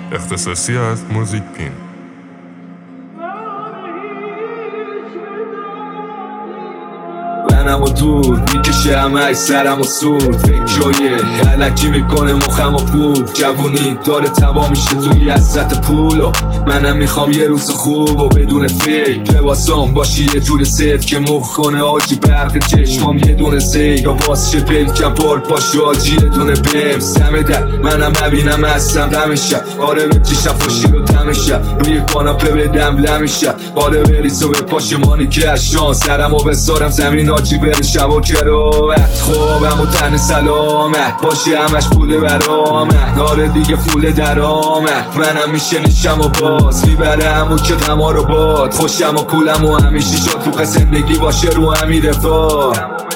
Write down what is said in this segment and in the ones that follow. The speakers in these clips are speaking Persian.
اختصاصی از موزیک پین. منم و دور میکشه همه سرم و سور فکرای علکی میکنه مخم و پول جوونی داره تبا میشه توی حسرت پول و منم میخوام یه روز خوب و بدون فکر لباسام باشی یه جور سیف که مخ کنه آجی برق چشمام یه دونه زیگ و باز شه پلکم بار پاشو آجی یه دونه بیم سمه در منم نبینم هستم دمشم آره به چشم فاشی رو دمشم روی کاناپه بدم لمشم آره بریز و به پاشمانی که اشان سرم و بسارم زمین آجی بری شب و کروت خوابم و تن سلامت باشی همش پول برامت داره دیگه فول درامت منم میشنشم و باز میبرم و که تما رو باد خوشم و کولم و همیشه شد تو زندگی باشه رو همین رفاه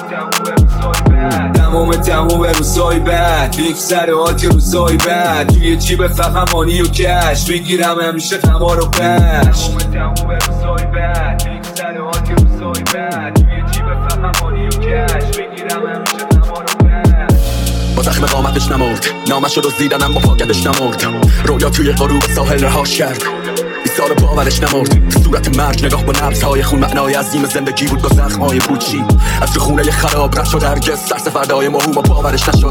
تمام روزای بعد یک سر آتی روزای بعد توی جیب فقمانی و کش بگیرم همیشه تما رو پش تمام روزای بعد یک سر آتی روزای بعد توی جیب فقمانی و کش بگیرم همیشه تما رو پش با زخم قامتش نمرد نامش رو دزدیدن اما پاکتش نمرد رویا توی غروب ساحل رهاش کرد بیسار باورش نمرد صورت مرگ نگاه با نبضهای خون معنای عظیم زندگی بود با زخمهای پوچی از تو خونه خراب رد شد هرگز سرس فردای ماهوم و باورش نشد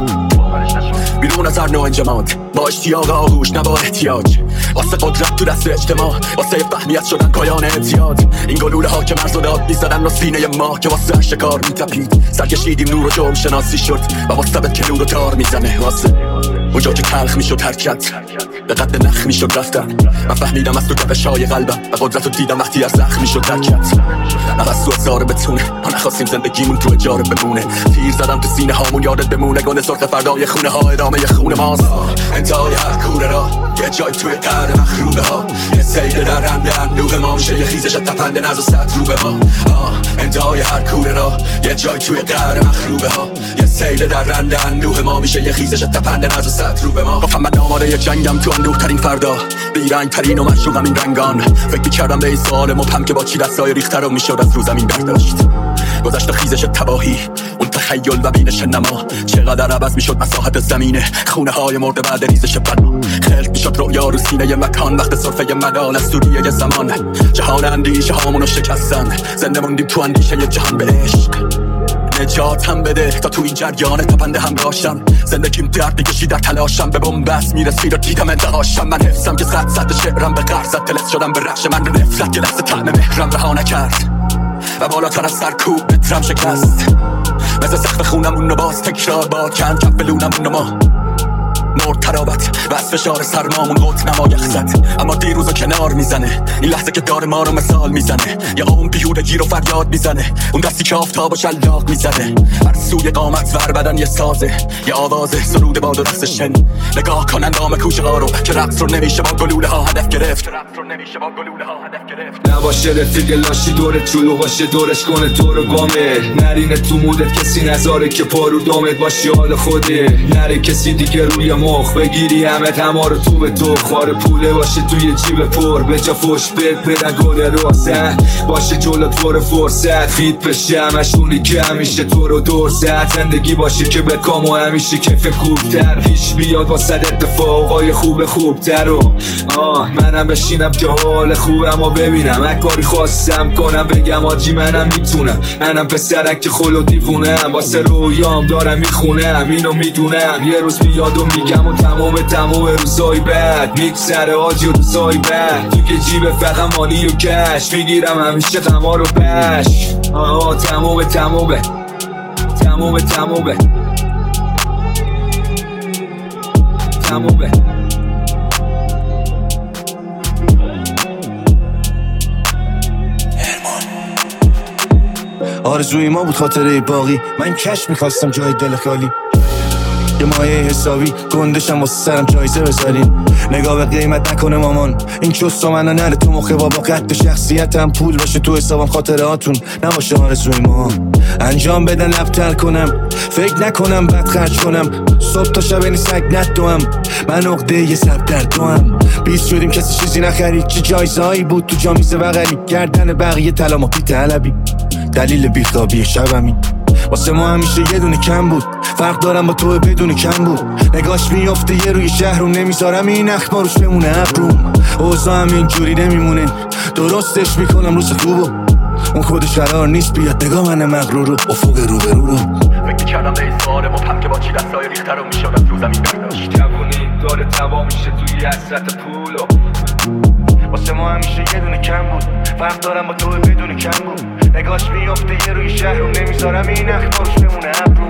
بیرون از هر نوع انجماد با اشتیاق آغوش نه با احتیاج واسه قدرت تو دست اجتماع واسه فهمیت شدن پایان اعتیاد این گلوله ها که مرز و داد میزدن رو سینه ما که واسه شکار میتپید سرکشیدیم نور و جرم شناسی شد و واسه که نور و تار میزنه واسه اونجا که تلخ میشد حرکت به قد نخ میشد رفتن من فهمیدم از تو کفشای قلبم و قدرت رو دیدم وقتی از زخم میشد حرکت نفس تو ازاره بتونه ما نخواستیم زندگیمون تو اجاره بمونه تیر زدم تو سینه هامون یادت بمونه گونه سرخ فردای خونه ها ادامه خونه ماست انتهای هر کوره را یه جای توی قرن مخروبه ها یه سیل در رنده اندوه ما میشه یه خیزش تپنده نز و ست رو به ما انتهای هر کوره را یه جای توی قرن مخروبه ها یه سیل در رنده اندوه ما میشه یه خیزش تپنده نز و ست رو به ما گفتم من آماده یه جنگم تو اندوه ترین فردا بیرنگ ترین و مشروقم این رنگان فکر میکردم به این سوال مبهم که با چی دستای ریخته رو میشد از رو زمین برداشت گذشت خیزش تباهی اون تخیل و بینش نما چقدر عوض میشد مساحت زمینه خونه های مرده بعد ریزش بنا خلق میشد رویا رو سینه مکان وقت صرفه مدان از سوریه زمان جهان اندیشه هامونو شکستن زنده موندیم تو اندیشه یه جهان به عشق نجات هم بده تا تو این جریان تپنده هم راشم زندگیم درد میکشی در تلاشم به بنبست میرسید و دیدم انتهاشم من حفظم که صد شعرم به قرض زد تلس شدم به رخش من به نفرت که دست طعم مهرم رها نکرد و بالاتر از سرکوب بترم شکست مثل سقف خونمون رو باز تکرار با کن کف بلونمون رو ما مرد ترابت و از فشار سرمامون قط نما یخزد اما دیروز رو کنار میزنه این لحظه که داره ما رو مثال میزنه یه قوم بیهودگی رو فریاد میزنه اون دستی که آفتاب و شلاق میزنه هر سوی قامت ور بدن یه سازه یه آوازه سرود باد و دست شن نگاه کن اندام کوچه ها رو که رقص رو نمیشه با گلوله ها هدف گرفت نباشه رفیق لاشی دورت چلو باشه دورش کنه تو رو گامه نرینه تو مودت کسی نذاره که پارو دامت باشی حال خوده نره کسی دیگه روی مخ بگیری همه تما رو تو به تو خوار پوله باشه توی جیب پر به جا فش بدن گل روزن باشه جلوت پر فرصت فیت بشه همشونی که همیشه تو رو دور زد زندگی باشه که به کام و همیشه کف خوبتر پیش بیاد واسه اتفاقای خوبتر و منم بشینم که حال خوبم و ببینم هر کاری خواستم کنم بگم آجی منم میتونم منم پسرک که خلو دیوونم واسه رویام دارم میخونم اینو میدونم یه روز بیاد و میگم و تمام روزای بعد میگذره آجی روزای بعد تو که جیب فقمانی و کش میگیرم همیشه تما رو پش تمومه آرزوی ما بود خاطره باقی من کش میخواستم جای دل خالی یه مایه حسابی گندشم واسه سرم جایزه بذارین نگاه به قیمت نکنه مامان این چوستو منو نره تو مخه بابا قد شخصیتم پول باشه تو حسابم خاطراتون نباشه آرزوی ما انجام بدن لبتر کنم فکر نکنم بد خرج کنم صبح تا شب این سگ ندوم من عقده یه سب در دوم بیست شدیم کسی چیزی نخرید چه جایزهایی بود تو جامیزه بغلی گردن بقیه طلا ما بی طلبی دلیل بیخوابی شبمی واسه ما همیشه یه دونه کم بود فرق دارم با تو بدون کم بود. نگاش میافته یه روی شهر رو نمیذارم این اخما روش بمونه ابروم. اوضاع هم اینجوری نمیمونه درستش میکنم روز خوبو. اون خودش قرار نیست بیاد نگاه من مغرور رو افق روبرو رو. فکر کردم به اظهار مبهم که با چی دستای ریخته رو میشد از رو زمین برداشت. جوونی داره تمام میشه توی حسرت پولو. واسه ما همیشه یه دونه کم بود. فرق دارم با تو بدون کم بود. نگاش میافته یه روی شهر رو نمیذارم این اخما روش بمونه ابروم.